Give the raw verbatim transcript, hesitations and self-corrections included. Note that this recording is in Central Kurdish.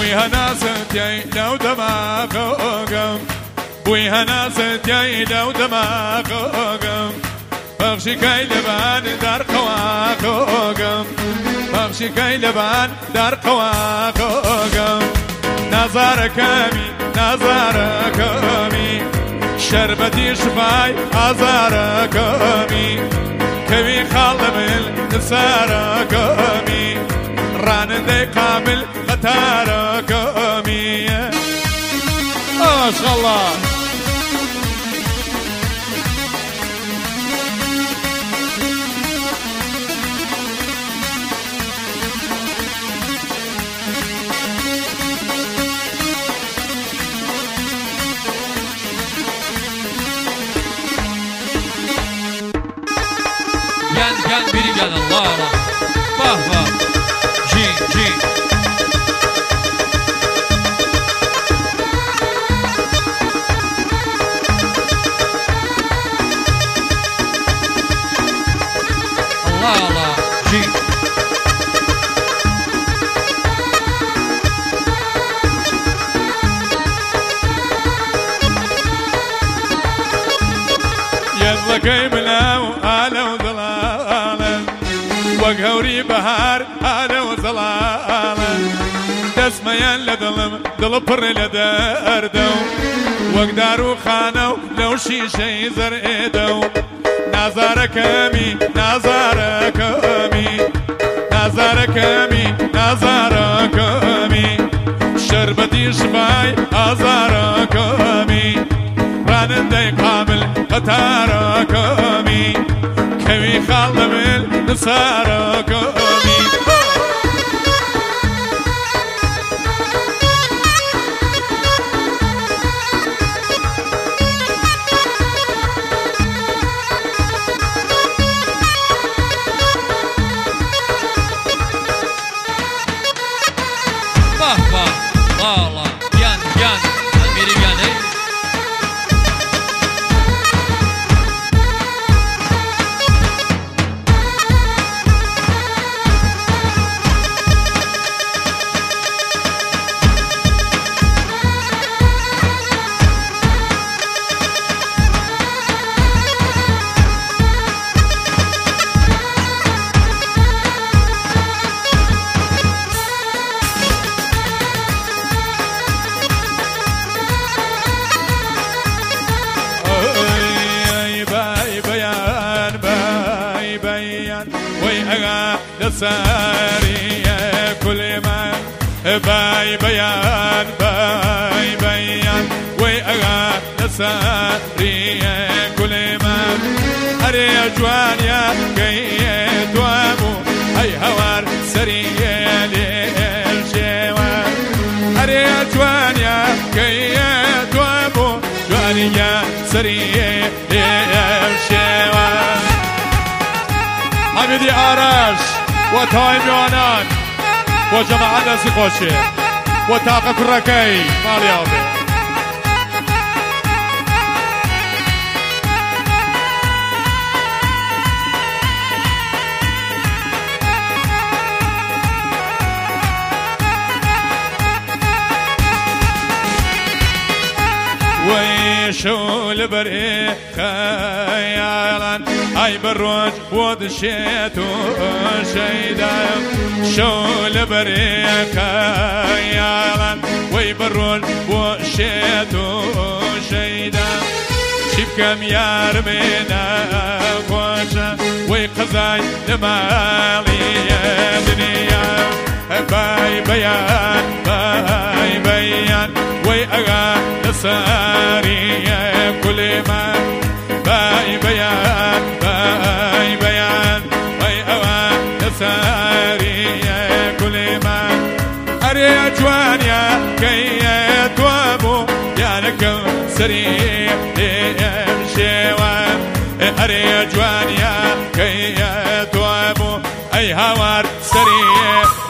بوی هناستیای لو دماغم بوی هناستیای لو دماغم بخشی کای لبان در قواقم بخشی کای لبان در قواقم نظر کمی نظر کمی شربتی شفای آزار کمی کوي خالمل نسار كامي رانندي قابل قطار كامي ما شاء الله كان كان بريجان الله الله باه باه جين جين الله الله جين يدلك بلاو آلو وقهوري بهار أنا وزلالا دسميان لدلم دل بر لدردو وقدارو خانو لو شي شي زرقدو نظر كمي نظر كمي نظر كمي نظر كمي شربتي شفاي أزار كمي رانندي قابل قطار كمي كوي خالمل نسار كمي باه باه والله يان يان امريكاني سارية كل ما باي بيان باي بيان ويأغا سارية كل ما أري جوان يا كي دوامو أي هوار سرية للجوان أري جوان يا كي دوامو جوان يا سرية للجوان حميدي آرش وتايم يونان وجماعة ناسي خوشي وتاقة كراكي مالي عبي ويشو لبري خيالا اي بالروج ودشيت وشيدا شو لبري خيالا وي بالروج وشيت وشيدا شيف كم يار منا خوشا وي قزاي لمالي دنيا باي بيان باي بيان وي اغا نساري كل ما باي بيان باي بيان وي اغا نساري كل ما اري جوان يا كي توابو يا لك سري امشيوان اري جوان يا كي توابو اي هوار سري